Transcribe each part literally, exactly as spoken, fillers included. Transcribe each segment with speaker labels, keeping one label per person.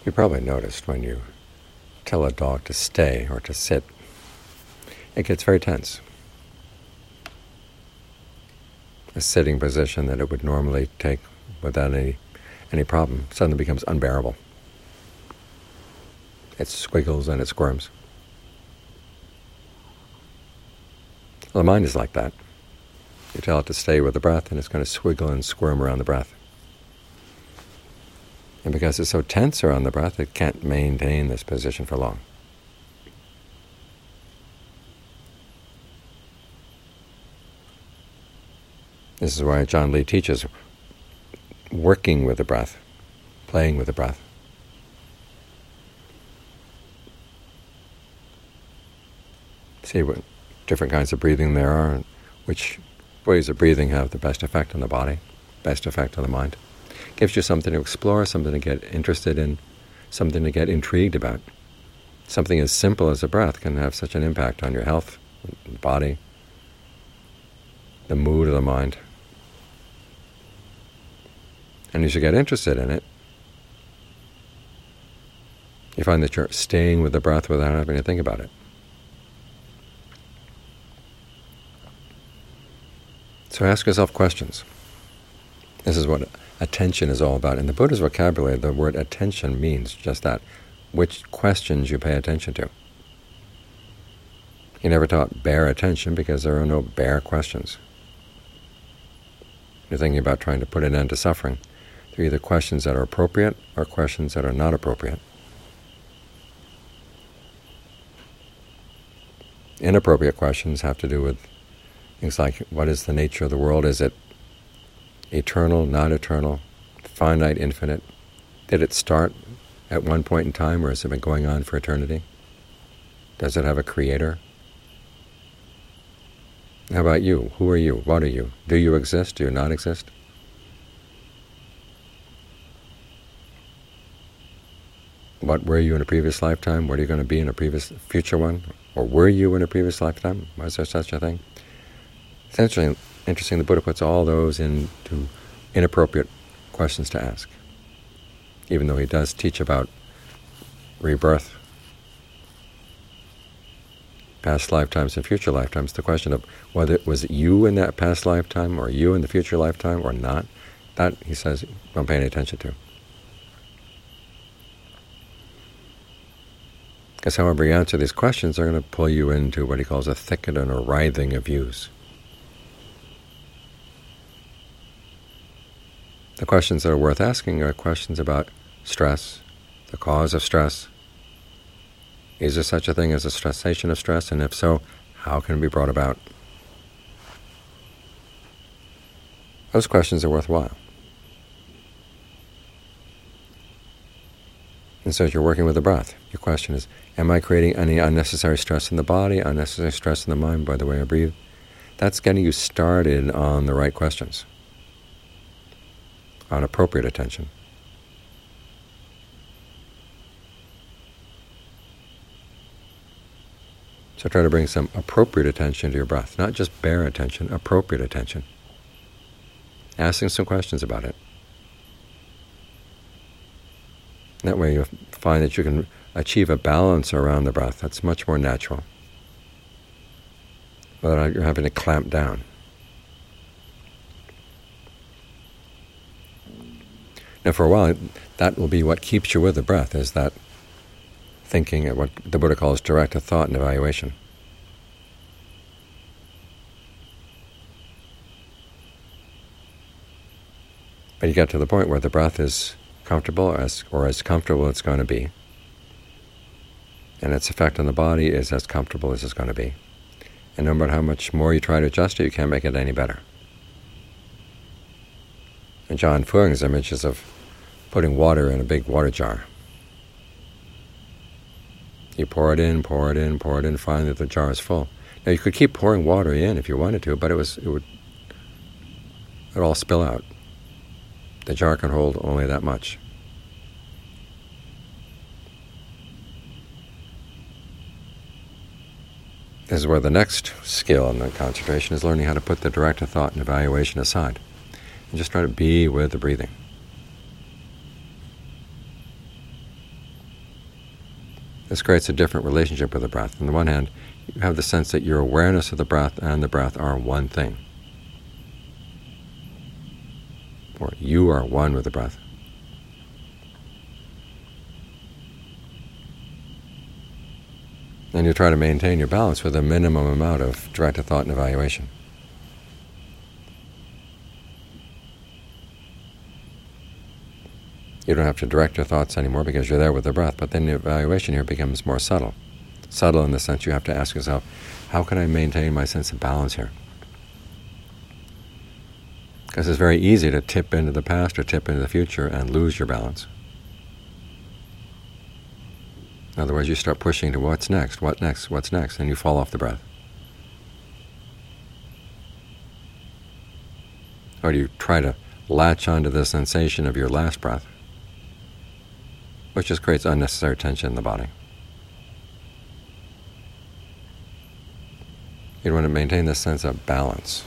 Speaker 1: You probably noticed when you tell a dog to stay or to sit, it gets very tense. A sitting position that it would normally take without any, any problem suddenly becomes unbearable. It squiggles and it squirms. Well, the mind is like that. You tell it to stay with the breath, and it's going to swiggle and squirm around the breath. And because it's so tense around the breath, it can't maintain this position for long. This is why John Lee teaches working with the breath, playing with the breath. See what different kinds of breathing there are, and which ways of breathing have the best effect on the body, best effect on the mind. Gives you something to explore, something to get interested in, something to get intrigued about. Something as simple as a breath can have such an impact on your health, the body, the mood of the mind. And as you get interested in it, you find that you're staying with the breath without having to think about it. So ask yourself questions. This is what attention is all about. In the Buddha's vocabulary, the word attention means just that, which questions you pay attention to. He never taught bare attention because there are no bare questions. You're thinking about trying to put an end to suffering. They're either questions that are appropriate or questions that are not appropriate. Inappropriate questions have to do with things like, what is the nature of the world? Is it eternal, not eternal, finite, infinite? Did it start at one point in time, or has it been going on for eternity? Does it have a creator? How about you? Who are you? What are you? Do you exist? Do you not exist? What were you in a previous lifetime? What are you going to be in a previous future one? Or were you in a previous lifetime? Was there such a thing? It's interesting, interesting the Buddha puts all those into inappropriate questions to ask. Even though he does teach about rebirth, past lifetimes and future lifetimes, the question of whether it was you in that past lifetime or you in the future lifetime or not, that, he says, don't pay any attention to. Because however you answer these questions, they're going to pull you into what he calls a thicket and a writhing of views. The questions that are worth asking are questions about stress, the cause of stress. Is there such a thing as a cessation of stress? And if so, how can it be brought about? Those questions are worthwhile. And so as you're working with the breath, your question is, am I creating any unnecessary stress in the body, unnecessary stress in the mind by the way I breathe? That's getting you started on the right questions, on appropriate attention. So try to bring some appropriate attention to your breath, not just bare attention, appropriate attention. Asking some questions about it. That way you'll find that you can achieve a balance around the breath that's much more natural, without you're having to clamp down. Now for a while, that will be what keeps you with the breath, is that thinking, what the Buddha calls directed thought and evaluation. But you get to the point where the breath is comfortable, or as, or as comfortable as it's going to be, and its effect on the body is as comfortable as it's going to be. And no matter how much more you try to adjust it, you can't make it any better. And John Fuang's image is of putting water in a big water jar. You pour it in, pour it in, pour it in, find that the jar is full. Now you could keep pouring water in if you wanted to, but it was it would it would all spill out. The jar can hold only that much. This is where the next skill in the concentration is learning how to put the directed thought and evaluation aside, and just try to be with the breathing. This creates a different relationship with the breath. On the one hand, you have the sense that your awareness of the breath and the breath are one thing, or you are one with the breath. And you try to maintain your balance with a minimum amount of directed thought and evaluation. You don't have to direct your thoughts anymore because you're there with the breath, but then the evaluation here becomes more subtle. Subtle in the sense you have to ask yourself, how can I maintain my sense of balance here? Because it's very easy to tip into the past or tip into the future and lose your balance. In other words, you start pushing to what's next, what next, what's next, and you fall off the breath. Or do you try to latch onto the sensation of your last breath, which just creates unnecessary tension in the body. You want to maintain this sense of balance.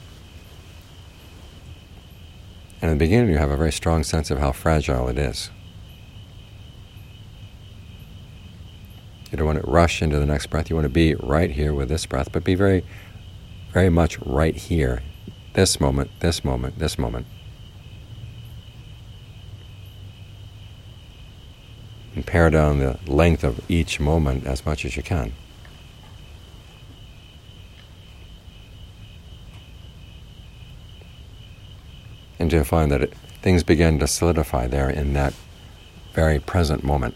Speaker 1: And in the beginning, you have a very strong sense of how fragile it is. You don't want to rush into the next breath. You want to be right here with this breath, but be very, very much right here. This moment, this moment, this moment. And pare down the length of each moment as much as you can. And you'll find that it, things begin to solidify there in that very present moment.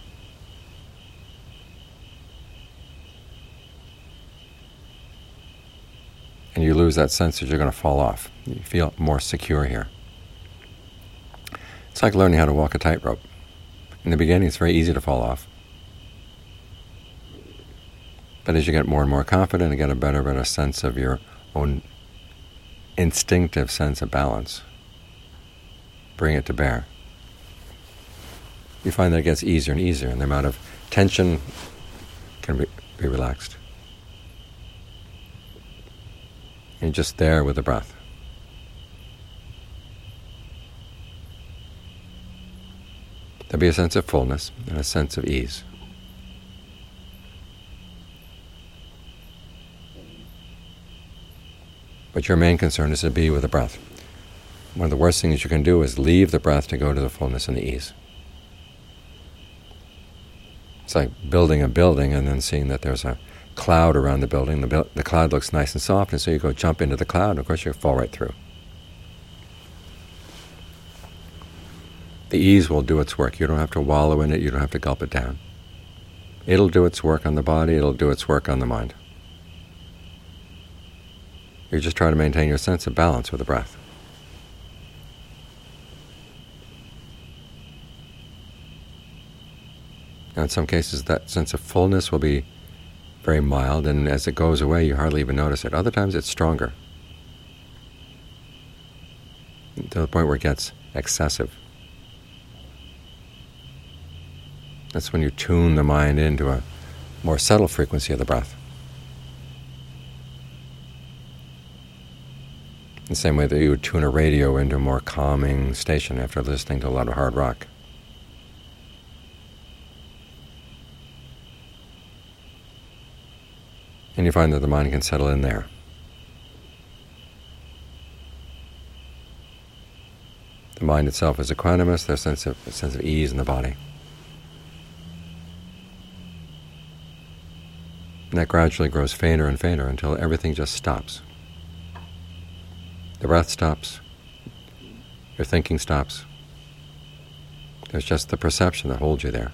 Speaker 1: And you lose that sense that you're going to fall off. You feel more secure here. It's like learning how to walk a tightrope. In the beginning, it's very easy to fall off. But as you get more and more confident and get a better and better sense of your own instinctive sense of balance, bring it to bear, you find that it gets easier and easier, and the amount of tension can be, be relaxed. And you're just there with the breath. There'll be a sense of fullness and a sense of ease. But your main concern is to be with the breath. One of the worst things you can do is leave the breath to go to the fullness and the ease. It's like building a building and then seeing that there's a cloud around the building. The, bu- the cloud looks nice and soft, and so you go jump into the cloud, and of course you'll fall right through. The ease will do its work. You don't have to wallow in it. You don't have to gulp it down. It'll do its work on the body. It'll do its work on the mind. You're just trying to maintain your sense of balance with the breath. Now, in some cases, that sense of fullness will be very mild, and as it goes away, you hardly even notice it. Other times, it's stronger, to the point where it gets excessive. That's when you tune the mind into a more subtle frequency of the breath. The same way that you would tune a radio into a more calming station after listening to a lot of hard rock. And you find that the mind can settle in there. The mind itself is equanimous. There's a sense of, a sense of ease in the body. And that gradually grows fainter and fainter until everything just stops. The breath stops. Your thinking stops. There's just the perception that holds you there.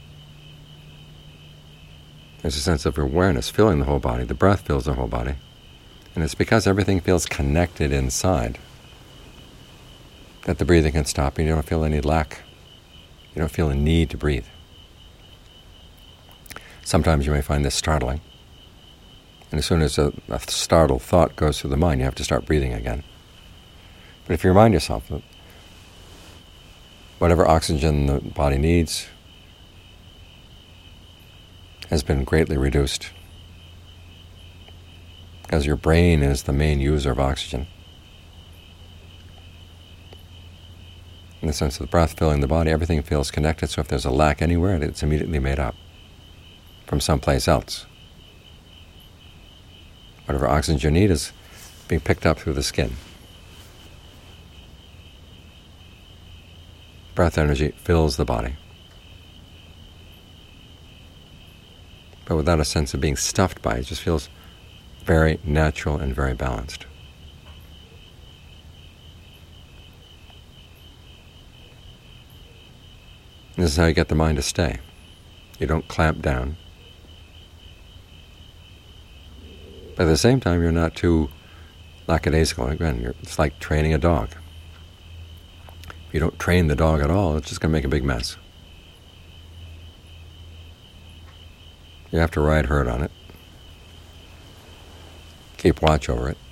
Speaker 1: There's a sense of awareness filling the whole body. The breath fills the whole body. And it's because everything feels connected inside that the breathing can stop, and you don't feel any lack. You don't feel a need to breathe. Sometimes you may find this startling. And as soon as a, a startled thought goes through the mind, you have to start breathing again. But if you remind yourself that whatever oxygen the body needs has been greatly reduced, because your brain is the main user of oxygen. In the sense of the breath filling the body, everything feels connected, so if there's a lack anywhere, it's immediately made up. from someplace else. Whatever oxygen you need is being picked up through the skin. Breath energy fills the body, but without a sense of being stuffed by it. It just feels very natural and very balanced. This is how you get the mind to stay. You don't clamp down. But at the same time, you're not too lackadaisical. Again, you're, it's like training a dog. If you don't train the dog at all, it's just going to make a big mess. You have to ride herd on it. Keep watch over it.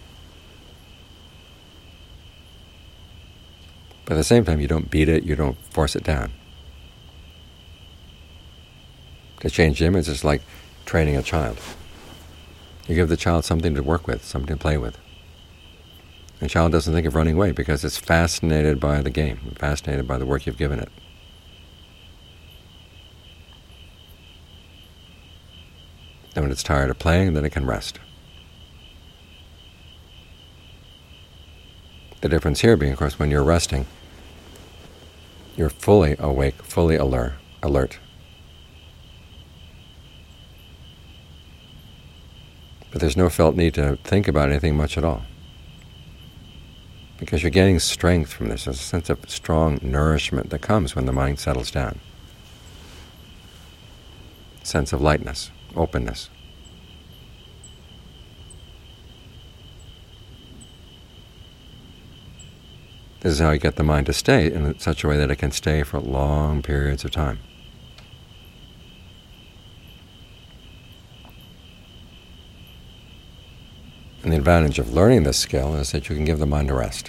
Speaker 1: But at the same time, you don't beat it, you don't force it down. To change the image is like training a child. You give the child something to work with, something to play with. The child doesn't think of running away because it's fascinated by the game, fascinated by the work you've given it. Then when it's tired of playing, then it can rest. The difference here being, of course, when you're resting, you're fully awake, fully alert. alert. But there's no felt need to think about anything much at all. Because you're getting strength from this. There's a sense of strong nourishment that comes when the mind settles down. A sense of lightness, openness. This is how you get the mind to stay in such a way that it can stay for long periods of time. And the advantage of learning this skill is that you can give the mind a rest.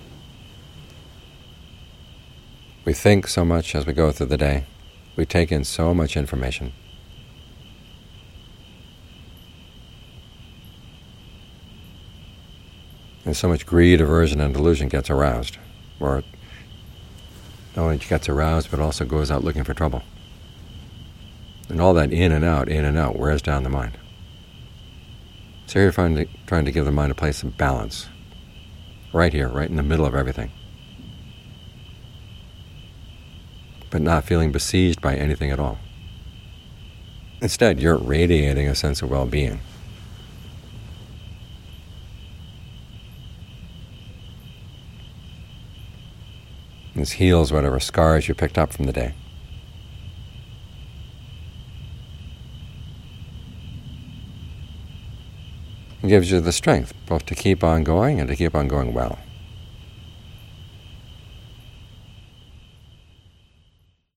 Speaker 1: We think so much as we go through the day. We take in so much information. And so much greed, aversion, and delusion gets aroused. Or not only gets aroused, but also goes out looking for trouble. And all that in and out, in and out, wears down the mind. So you're trying to, trying to give the mind a place of balance, right here, right in the middle of everything, but not feeling besieged by anything at all. Instead, you're radiating a sense of well-being. This heals whatever scars you picked up from the day. It gives you the strength both to keep on going and to keep on going well.